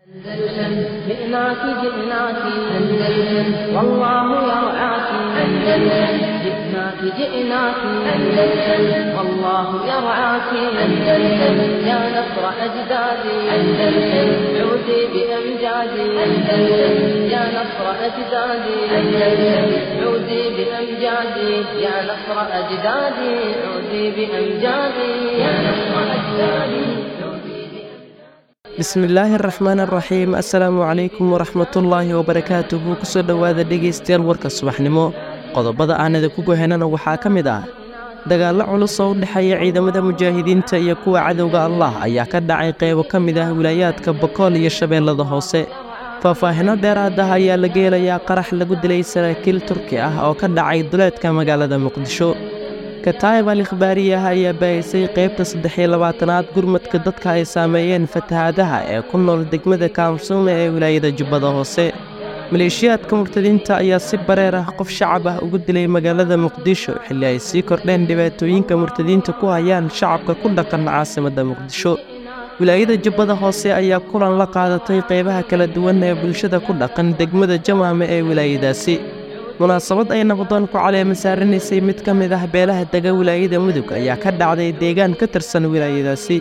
أندلسن جئناك جئناك أندلسن والله يرعاك أندلسن جئناك جئناك أندلسن والله يرعاك أندلسن يا نصر أجدادي أندلسن عودي بأمجادي أندلسن يا نصر أجدادي أندلسن عودي بأمجادي يا نصر أجدادي عودي بأمجادي يا نصر أجدادي. bismillaahi araxmaan araxiim assalaamu calaykum waraxmatullaahi wabarakaatuhu kusoo dhowaada dhegaystayaal warka subaxnimo qodobada aanada ku gohenana waxaa ka mid ah dagaallo culus oo u dhexeeya ciidamada mujaahidiinta iyo kuwa cadowga allah ayaa ka dhacay qeybo ka mid ah wilaayaadka bokool iyo shabeellada hoose faahfaahino dheeraad ah ayaa laga helayaa qarax lagu dilay saraakiil turki ah oo ka dhacay duleedka magaalada muqdisho kataayib al-ikhbaariyah ayaa baahisay qaybta 23aad gurmadka dadka ay saameeyeen fatahaadaha ee ku nool degmada kaamsuume ee wilaayada jubbada hoose maleeshiyaadka murtadiinta ayaa si bareer ah qof shacab ah ugu dilay magaalada muqdisho xilli ay sii kordheen dhibaatooyinka murtadiinta ku hayaan shacabka ku dhaqan caasimadda muqdisho wilaayada jubbada hoose ayaa kulan la qaadatay qaybaha kala duwan ee bulshada ku dhaqan degmada jamaame ee wilaayadaasi munaasabad ay nabdoon ku caleema saaranaysay mid ka mid ah beelaha dega wilaayada mudug ayaa ka dhacday deegaan ka tirsan wilaayadaasi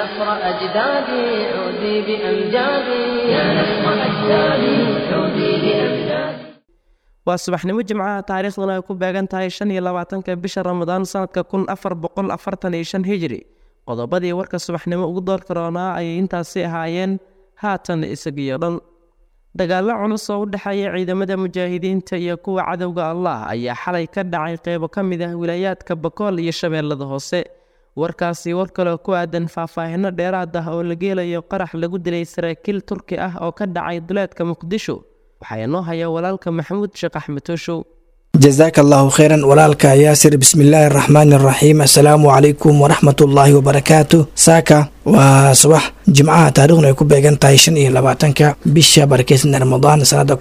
waa subaxnimo jimcaha taariikhduna ay ku beegan tahay 25 bisha ramadaan sanadka 1445 hijri qodobadii warka subaxnimo ugu door karoonaa ayay intaasi ahaayeen haatan isagiyo dhan dagaallo culus oo u dhexeeya ciidamada mujaahidiinta iyo kuwa cadowga allah ayaa xalay ka dhacay qeybo ka mid ah wilaayaadka bokool iyo shabeellada hoose warkaasi war kale ku aadan faahfaahino dheeraad ah oo laga helayo qarax lagu dilay saraakiil turki ah oo ka dhacay duleedka muqdisho waxaa inoo haya walaalka maxamuud sheekh axmed tooshow. jazaaka allahu khayran walaalka yaasir bismillaahi araxmaani araxiim assalaamu calaykum waraxmatullaahi wabarakaatu. saaka waa subax jimcaha taariikhdu ay ku beegan tahay 25 bisha barakeysan ramadaan sanada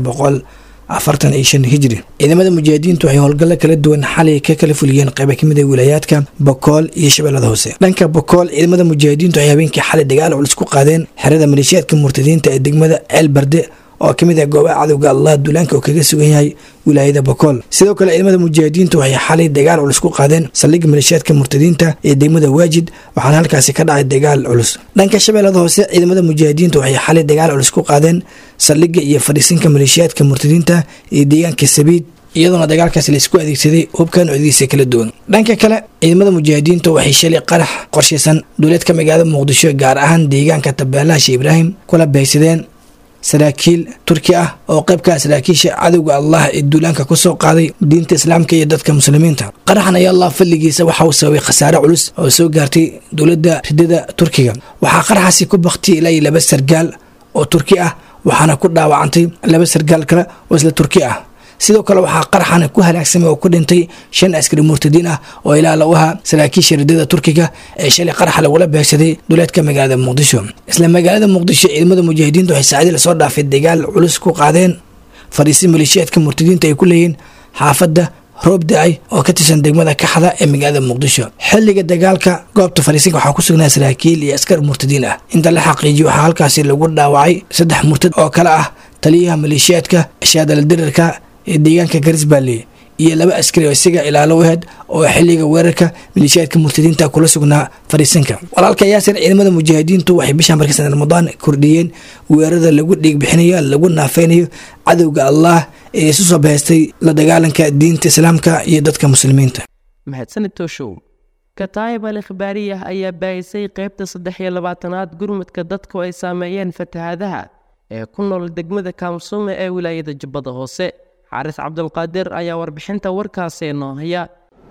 1445 hijri. ciidamada mujaahidiintu waxay howlgallo kala duwan xalay ka kala fuliyeen qaybo kamid ah wilaayaadka bokool iyo shabeellada hoose. dhanka bokool ciidamada mujaahidiintu waxay habeenkii xalay dagaal culus ku qaadeen xerada maleeshiyaadka murtadiinta ee degmada ceelbarde oo kamid ah goobaha cadowga allah duulaanka oo kaga sugan yahay wilaayada bokool. sidoo kale ciidamada mujaahidiintu waxay xalay dagaal culus ku qaadeen saldhigga maleeshiyaadka murtadiinta ee degmada waajid waxaana halkaasi ka dhacay dagaal culus. dhanka shabeellada hoose ciidamada mujaahidiintu waxay xalay dagaal culus ku qaadeen saldhigga iyo fadhiisinka maleeshiyaadka murtadiinta ee deegaanka sabiid iyadoona dagaalkaasi laisku adeegsaday hubka noocdiisa kala duwan. dhanka kale ciidamada mujaahidiintu waxay shalay qarax qorshaysan duleedka magaalada muqdisho gaar ahaan deegaanka tabeelaha sheekh ibraahim kula beegsadeen saraakiil turki ah oo qaybka saraakiisha cadowga allah ee duulaanka ku soo qaaday diinta islaamka iyo dadka muslimiinta. qaraxan ayaa allah fadligiisa waxa uu sababay khasaare culus oo soo gaartay dowladda ridada turkiga. waxaa qaraxaasi ku baktay ilaa 2 sargaal oo turki ah waxaana ku dhaawacantay 2 sargaal kale oo isla turki ah. sidoo kale waxaa qaraxan ku halaagsamay oo ku dhintay 5 askari murtadiin ah oo ilaalo u ahaa saraakiisha ridada turkiga ee shalay qarax lagula beegsaday duleedka magaalada muqdisho. isla magaalada muqdisho ciidamada mujaahidiintu waxay saacadii lasoo dhaafay dagaal culus ku qaadeen fadhiisin maleeshiyaadka murtadiinta ay ku leeyihiin xaafadda roob da-ay oo ka tirsan degmada kaxda ee magaalada muqdisho. xilliga dagaalka goobta fadhiisinka waxaa ku sugnaa saraakiil iyo askar murtadiin ah. inta la xaqiijiyo waxaa halkaasi lagu dhaawacay 3 murtad oo kale ah taliyaha maleeshiyaadka shaadala dirirka ee deegaanka garisbaale iyo 2 askari oo isaga ilaalo u ahayd oo xilliga weerarka maleeshiyaadka murtadiinta kula sugnaa fariisinka. walaalka yaasir ciidamada mujaahidiintu waxay bishan barkisan ramadaan kordhiyeen weerarada lagu dhiig bixinayo lagu naafeynayo cadowga allah ee isu soo baheystay la dagaalanka diinta islaamka iyo dadka muslimiinta. mahadsanid tooshow. kataayib al-ikhbaariyah ayaa baahisay qaybta 23aad gurmadka dadku ay saameeyeen fatahaadaha ee ku nool degmada kaamsuume ee wilaayada jubbada hoose. xaaris cabdulqaadir ayaa warbixinta warkaasi noo haya.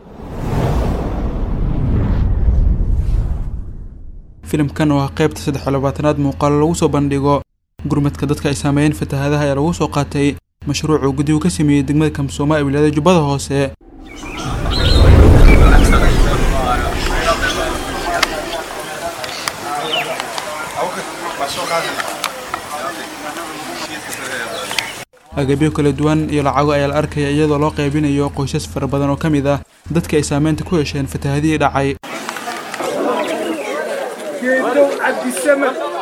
filimkan oo ah qaybta 23aad muuqaalo lagu soo bandhigo gurmadka dadka ay saameeyeen fatahaadaha ayaa lagu soo qaatay mashruuc uu guddigu ka sameeyey degmada kaamsuume ee wilaayada jubbada hoose. agabyo kala duwan iyo lacago ayaa la arkaya iyadoo loo qaybinayo qoysas fara badan oo ka mid ah dadka ay saameynta ku yeesheen fatahaadihii dhacay.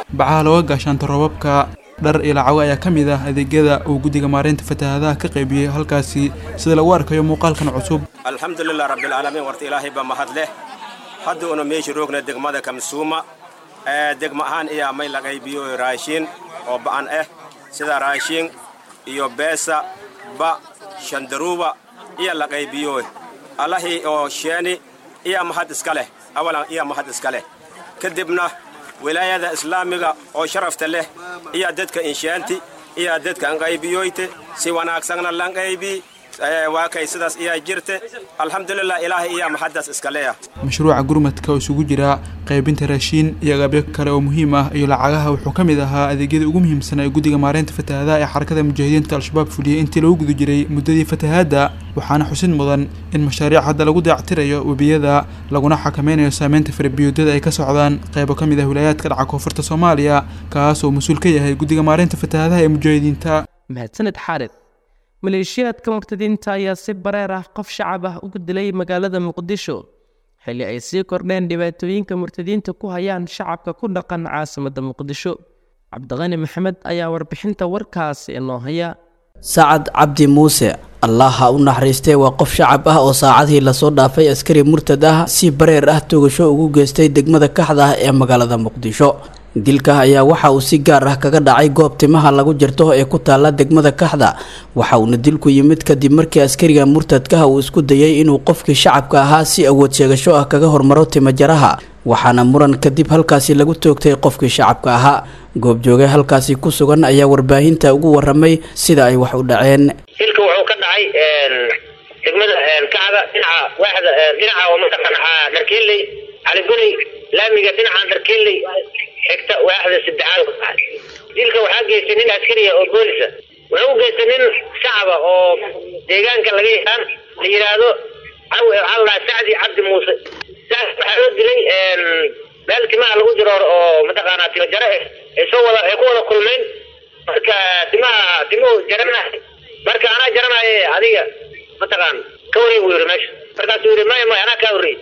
bacaha looga gaashaanto roobabka dhar iyo lacago ayaa ka mid ah adeegyada uu guddiga maareynta fatahaadaha ka qaybiyey halkaasi sida lagu arkayo muuqaalkan cusub. alxamdulilah rabbilcaalamiin warta ilaahay baa mahad leh hadda una meesha roogna degmada kamsuuma degma ahaan ayaa may la qaybiyo raashin oo ba'an ah sida raashin iyo beesa ba shandaruuba iyo la qaybiyo allahi oo sheeni iyo mahad iska leh awalan iyo mahad iska leh kadibna wilaayada islaamiga oo sharafta leh iyo dadka inshaanti iyo dadka aan qaybiyoyte si wanaagsanna lan qaybi waa kay sidaas iyo jirte alxamdulilah ilaahay iyo mahadaas iska leh. mashruuca gurmadka oo isugu jira qaybinta raashin iyo agabyo kale oo muhiim ah iyo lacagaha wuxuu ka mid ahaa adeegyada ugu muhiimsan ee guddiga maareynta fatahaadaha ee xarakada mujaahidiinta al-shabaab fuliyey intii lagu guda jiray muddadii fatahaadda waxaana xusid mudan in mashaariic hadda lagu dayactirayo webiyada laguna xakameynayo saameynta farabiyoodada ay ka socdaan qaybo ka mid ah wilayaadka dhaca koonfurta Soomaaliya kaas oo mas'uul ka yahay guddiga maareynta fatahaadaha ee mujaahidiinta. mahadsanid xaarid. maleeshiyaadka murtadiinta ayaa si bareer ah qof shacab ah ugu dilay magaalada Muqdisho xilli ay sii kordheen dhibaatooyinka murtadiinta ku hayaan shacabka ku dhaqan caasimadda Muqdisho. Cabdiqani Maxamed ayaa warbixinta warkaasi inoo haya. Sacad Cabdi Muuse Allah ha u naxariistay waa qof shacab ah oo saacadii la soo dhaafay askari murtad ah si bareer ah toogasho ugu geystay degmada Kaxda ee magaalada Muqdisho. dilka ayaa waxa uu si gaar ah kaga dhacay goob timaha lagu jirto ee ku taala degmada Kaxda waxa uu dilku yimid kadib markii askariga murtadka uu isku dayay inuu qofkii shacabka ahaa si awood sheegasho ah kaga hormaro timajaraha waxaana muran kadib halkaasi lagu toogtay qofkii shacabka ahaa. goob jooge halkaasi ku sugan ayaa warbaahinta ugu waramay sida ay wax u dhaceen. dilku wuxuu ka dhacay degmada Kaxda dhinaca oo madaxana darkiilay Ali Gulay laamiga dhinaca darkiilay xigta waaxda saddexaad dilka waxaa geystay nin askari oo booliska wuxuu geystay nin shacab oo deegaanka laga yaqaan la yiraahdo Allah Sacdi Cabdi Muuse waxaa loo dilay meel timaha lagu jiro oo mataqaana timajara ee soo wada ku wada kulmeen marka timuhu jarana marka ana jaranaay adiga mataqaan ka wareeg weeyo meesha markaas uu yiri ma ana ka wareeg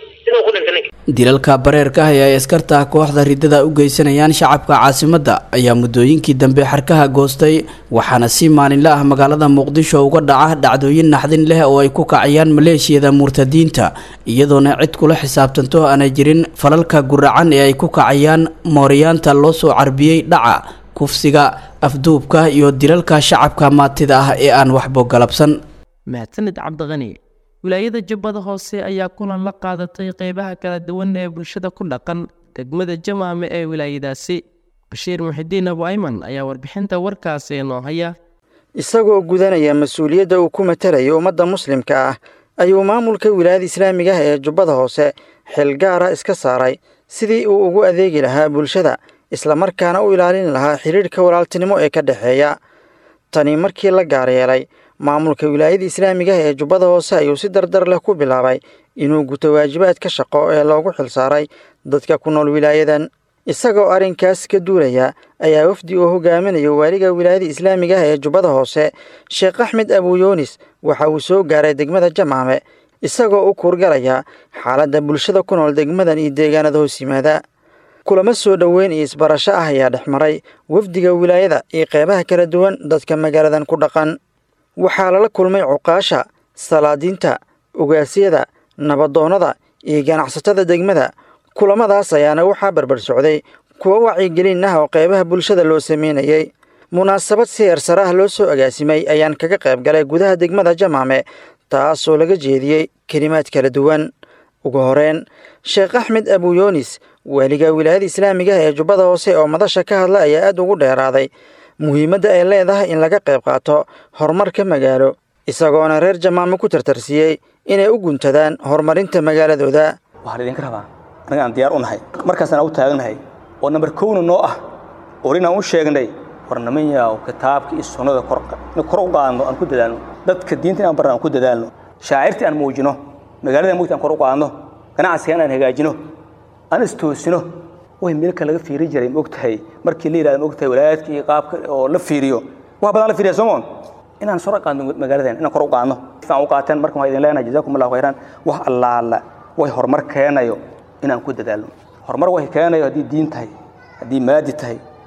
dilalka bareerka ah ee ay askarta kooxda ridada u geysanayaan shacabka caasimadda ayaa muddooyinkii dambe xarkaha goostay waxaana si maalinle ah magaalada Muqdisho uga dhaca dhacdooyin naxdin leh oo ay ku kacayaan maleeshiyada murtadiinta iyadoona cid kula xisaabtanto aanay jirin falalka guracan ee ay ku kacayaan mooriyaanta loo soo carbiyey dhaca kufsiga afduubka iyo dilalka shacabka maatida ah ee aan waxba galabsan. mahadsanid Cabdiqani. wilaayada Jubbada Hoose ayaa kulan la qaadatay qaybaha kala duwan ee bulshada ku dhaqan degmada Jamaame ee wilaayadaasi. Bashiir Muxidiin Abu Ayman ayaa warbixinta warkaasi inoo haya. isagoo gudanaya mas'uuliyadda uu ku matalayo ummadda muslimka ah ayuu maamulka wilaayada islaamiga ah ee Jubbada Hoose xil gaar ah iska saaray sidii uu ugu adeegi lahaa bulshada isla markaana u ilaalin lahaa xiriirka walaaltinimo ee ka dhaxeeya. tani markii la gaar yeelay maamulka wilaayada islaamiga ah ee Jubbada Hoose ayuu si dardar leh ku bilaabay inuu guto waajibaadka shaqo ee loogu xil saaray dadka ku nool wilaayadan. isagoo arrinkaas ka duulaya ayaa wafdi uu hogaaminayo waaliga wilaayada islaamiga ah ee Jubbada Hoose Sheekh Axmed Abu Yoonis waxa uu soo gaaray degmada Jamaame isagoo u kurgalaya xaaladda bulshada ku nool degmadan iyo deegaanada hoos yimaada. kulamo soo dhaweyn iyo isbarasho ah ayaa dhexmaray wafdiga wilaayada iyo qeybaha kala duwan dadka magaaladan ku dhaqan. waxaa lala kulmay cuqaasha, salaadiinta, ugaasyada, nabadoonnada iyo ganacsatada degmada. kulamadaas ayaana waxaa barbar socday kuwo wacyigelin ah oo qeybaha bulshada loo sameynayay. munaasabad si heersare ah loo soo agaasimay ayaan kaga qayb galay gudaha degmada Jamaame taasoo laga jeediyey kelimaad kala duwan. ugu horeyn Sheekh Axmed Abu Yoonis waaliga wilaayada islaamiga ah ee Jubbada Hoose oo madasha ka hadla ayaa aad ugu dheeraaday muhiimadda ay leedahay in laga qayb qaato horumarka magaalo isagoona reer Jamaame ku tartarsiyey inay u guntadaan horumarinta magaaladooda. waxaan idin ka rabaa anaga aan diyaar u nahay markaasna u taaganahay oo number 1 noo ah oo inaan u sheegnay warnamaya oo kitaabka iyo sunnada kor u qaadno aan ku dadaalno dadka diinta aan baraan ku dadaalno shaacirti aan muujino magaalada muujin kor u qaadno ganacsiga aan hagaajino aan istoosino way meelka laga fiiri jiray ogtahay markii la yiraahdo ogtahay walaadkii iyo qaabka oo la fiiriyo wax badan la fiiriyo Soomaan inaan soo qaadno magaaladan inaan kor u qaadno faan u qaataan markaan idin leenahay jazaakumullahu khayran wax allaala way horumar keenayo inaan ku dadaalno horumar way keenayo hadii diin tahay hadii maadi tahay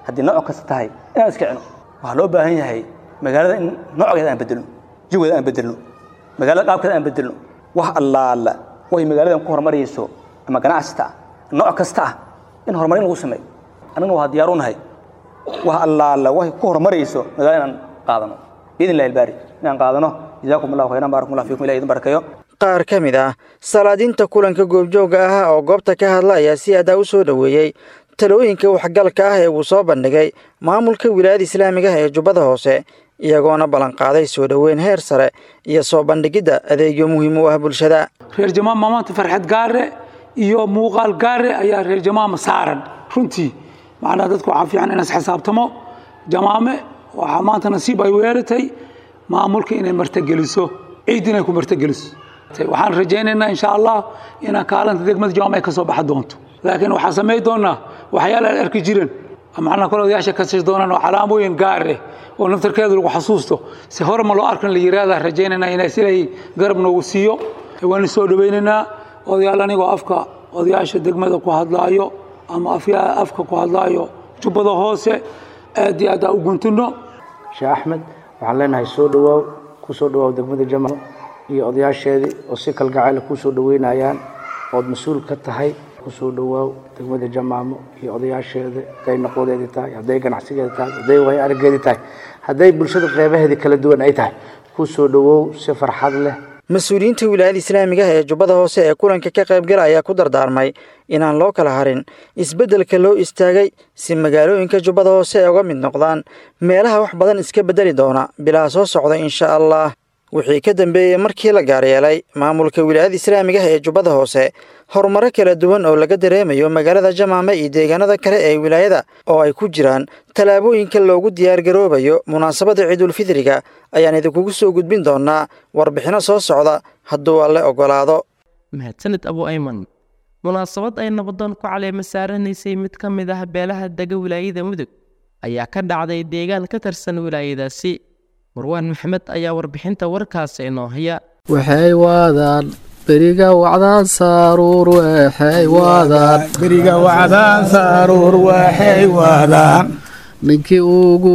haddii nooc kasta tahay inaan iska cino waxaa loo baahan yahay magaalada in noocgeeda aan bedelno jawigeeda aan bedelno magaalada qaabkeeda aan bedelno wax allaala way magaaladan ku horumarayso ama ganacsata nooc kasta ah in horumarin lagu sameeyo annaguna waa diyaar u nahay wax allaala way ku horumarayso magaalada inaan qaadano biidin illaahi albaari inaan qaadano jazaakum allahu khayran baarakumullahu fiikum ilahi idin barakeeyo qaar ka mid ah salaadiinta kulanka goobjooga ah oo goobta ka hadla ayaa si adaa u soo dhoweeyey talooyinka waxgalka ah ee uu soo bandhigay maamulka wilaayada islaamiga ah ee jubbada hoose iyagoona ballanqaaday soo dhoweyn heer sare iyo soo bandhigidda adeegyo muhiim u ah bulshada reer jamaama maanta farxad gaare iyo muuqaal gaare ayaa reer jamaama saaran runtii macnaha dadku waxaa fiican inaas xisaabtamo jamaame waxaa maanta nasiib ay weeratay maamulka inay martageliso ciid inay ku martageliso waxaan rajaynaynaa insha allah inaan kaalanta degmada jamaama ay ka soo baxi doonto laakiin waxaan samayn doonaa waxyaala aan arki jirin macnaha kale odayaasha ka sii doonaan oo calaamooyin gaar ah oo naftarkeeda lagu xasuusto si hore ma loo arkan la yiraahdaa rajaynaynaa inay silay garab noogu siiyo waan soo dhawaynaynaa odayaal anigoo afka odayaasha degmada ku hadlaayo ama afka ku hadlaayo jubbada hoose aad iyo aad u guntino sheekh axmed waxaan leenahay soo dhawaaw ku soo dhawaaw degmada jamaal iyo odayaasheedii oo si kalgacayl ku soo dhaweynayaan oo mas'uul ka tahay ku soo dhawaaw degmada jamaamo iyo odayaasheeda haday noqodeedii tahay haday ganacsigeeda tahay haday way argeedii tahay haday bulshada qeybaheeda kala duwan ay tahay ku soo dhawaaw si farxad leh mas-uuliyiinta wilaayada islaamiga ah ee jubbada hoose ee kulanka ka qaybgala ayaa ku dardaarmay inaan loo kala harin isbeddelka loo istaagay si magaalooyinka jubbada hoose ay uga mid noqdaan meelaha wax badan iska beddeli doona bilaa soo socda insha allah wixii ka dambeeyey markii la gaaryeelay maamulka wilaayada islaamiga ah ee jubbada hoose horumaro kala duwan oo laga dareemayo magaalada jamaame iyo deegaanada kale ee wilaayada oo ay ku jiraan tallaabooyinka loogu diyaargaroobayo munaasabadda ciidulfidriga ayaan idinkugu soo gudbin doonaa warbixino soo socda hadduu alle ogolaado mahadsanid abu ayman munaasabad ay nabadoon ku caleema saaranaysay mid ka mid ah beelaha dega wilaayada mudug ayaa ka dhacday deegaan ka tirsan wilaayadaasi marwaan maxamed ayaa warbixinta warkaasi inoo haya waxay waadaan beriga wacdaan saaruur waxay waadaan beriga wacdaan saaruur waxay waadaan ninkii ugu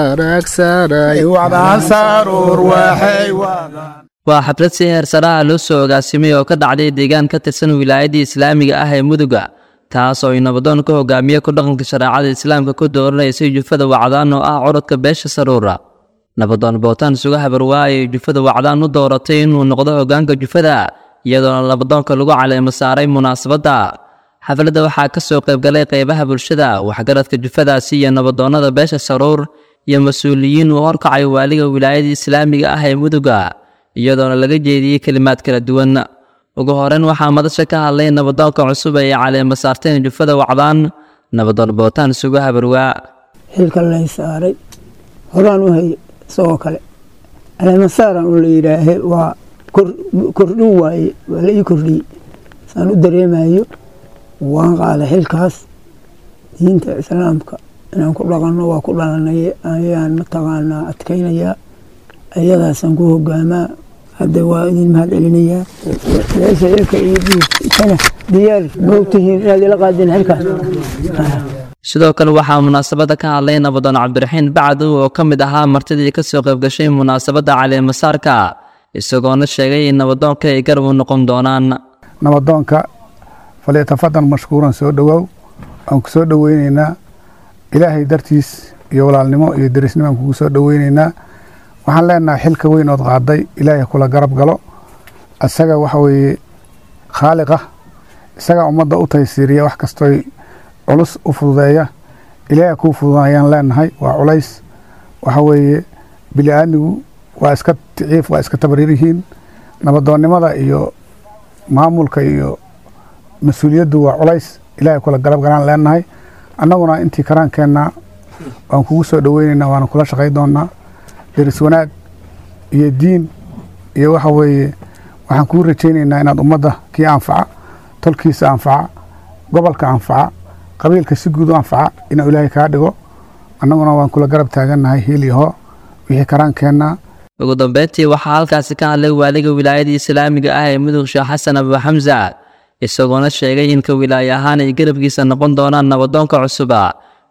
wanaagsanay wacdaan saaruur waxay waadaan waa xaflad si heersaraha loo soo agaasimay oo ka dhacday deegaan ka tirsan wilaayadii islaamiga ah ee muduga taas oo ay nabadoon ka hogaamiye ku dhaqanka shareecada islaamka ku dooranaysay jufada wacdaan oo ah codadka beesha saruura nabadoon bootaan sugaha barwaa ay jufada wacdaan u dooratay inuu noqdo hogaanka jufada iyadoona nabadoonka lagu caleemo saaray munaasabadda xafladda waxaa ka soo qaybgalay qaybaha bulshada waxgaradka jufadaasi iyo nabadoonnada beesha saruur iyo mas-uuliyiin uu horkacay waaliga wilaayada islaamiga ah ee muduga iyadoona laga jeediyey kelimaad kala duwan ugu horeyn waxaa madasha ka hadlay nabadoonka cusub ay caleemo saarteen jufada wacdaan nabadoon bootaan sugaha barwaa xilka lay saaray horaan u hay isagoo kale caleemasaaran oo la yidhaahe waa kordhin waaye waa la ii kordhiyey saan u dareemayo waan qaaday xilkaas diinta islaamka inaan ku dhaqanno waa ku dhalanay ayaan mataqaanaa adkaynayaa ayadaasaan ku hogaamaa hadda waa idin mahad celinayaa meesha xilka iyo dhiigkana diyaar moogtihiin inaad ila qaadeen xilkaas sidoo kale waxaa munaasabadda ka hadlay nabadoon cabdiraxiin bacdow oo ka mid ahaa martidii ka soo qaybgashay munaasabadda caleemasaarka isagoona sheegay in nabadoonka ay garab u noqon doonaan nabadoonka falyatafadan mashkuuran soo dhowaaw aan ku soo dhoweynaynaa ilaahay dartiis iyo walaalnimo iyo derisnimo aan kugu soo dhoweynaynaa waxaan leenahay xilka weyn ood qaaday ilaahay kula garab galo isaga waxa weeye khaaliqa isaga ummadda u taysiiriya wax kastooy culus u fududeeya ilaahay kuu fududayaan leenahay waa culays waxa weeye bili-aadmigu waa iska ticiif waa iska tabarir yihiin nabadoonnimada iyo maamulka iyo mas-uuliyaddu waa culays ilaahay kula garab galaan leenahay annaguna intii karaankeenna waan kugu soo dhoweynaynaa waana kula shaqay doonaa deris wanaag iyo diin iyo waxa weeye waxaan kuu rajaynaynaa inaad ummadda kii anfaca tolkiisa anfaca gobolka anfaca qabiilka si guud u anfaca inuu ilaahay kaa dhigo annaguna waan kula garab taagannahay hiil iyo hoo wixii karaankeenna ugu dambeyntii waxaa halkaasi ka hadlay waaliga wilaayada islaamiga ah ee mudug sheekh xasan abu xamsa isagoona sheegay in ka wilaaye ahaan ay garabkiisa noqon doonaan nabadoonka cusuba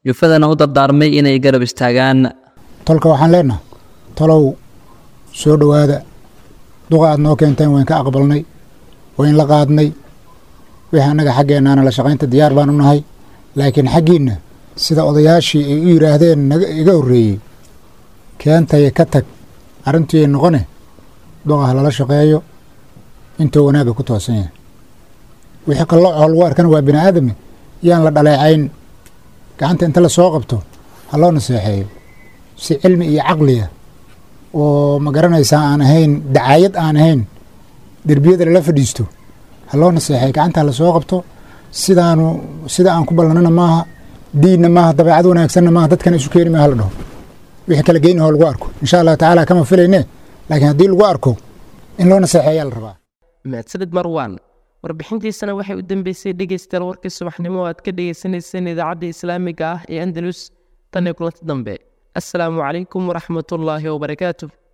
jufadana u dardaarmay inay garab istaagaan. tolka waxaan leenahay tolow soo dhowaada duqa aad noo keenteen wayn ka aqbalnay wayn la qaadnay wixii annaga xaggeennaana la shaqaynta diyaar baan u nahay laakiin xaggiinna sida odayaashii ay u yidhaahdeen iga horreeyey keentaya ka tag arrintii ay noqone duqaha lala shaqeeyo intuu wanaagga ku toosan yahay wixii qallooco lagu arkana waa bini aadami yaan la dhaleecayn gacanta inta la soo qabto ha loo naseexeeyo si cilmi iyo caqliya oo ma garanaysaa aan ahayn dacaayad aan ahayn derbiyada lala fadhiisto ha loo naseexeeyo gacanta la soo qabto sida aan ku ballanana maaha diinna maaha dabeecad wanaagsanna maaha dadkana isu keeni maaha la dhaho wixii kala geynahoo lagu arko insha allahu tacaala kama filayne laakiin haddii lagu arko in loo naseexeeyaa la rabaa. mahadsanid marwan warbixintiisana waxay u dambeysay dhegeystayaal warkii subaxnimo oo aad ka dhegeysaneyseen idaacadda islaamiga ah ee andalus tan iyo kulanti dambe. assalaamu calaykum waraxmatullaahi wabarakaatuh.